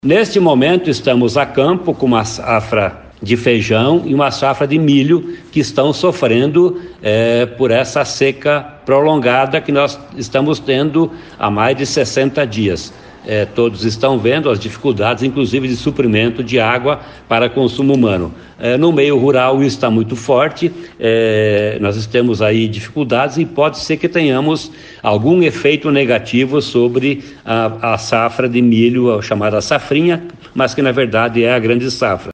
Neste momento estamos a campo com uma safra de feijão e uma safra de milho que estão sofrendo por essa seca prolongada que nós estamos tendo há mais de 60 dias. Todos estão vendo as dificuldades, inclusive de suprimento de água para consumo humano. No meio rural isso está muito forte, nós temos aí dificuldades e pode ser que tenhamos algum efeito negativo sobre a safra de milho, a chamada safrinha, mas que na verdade é a grande safra.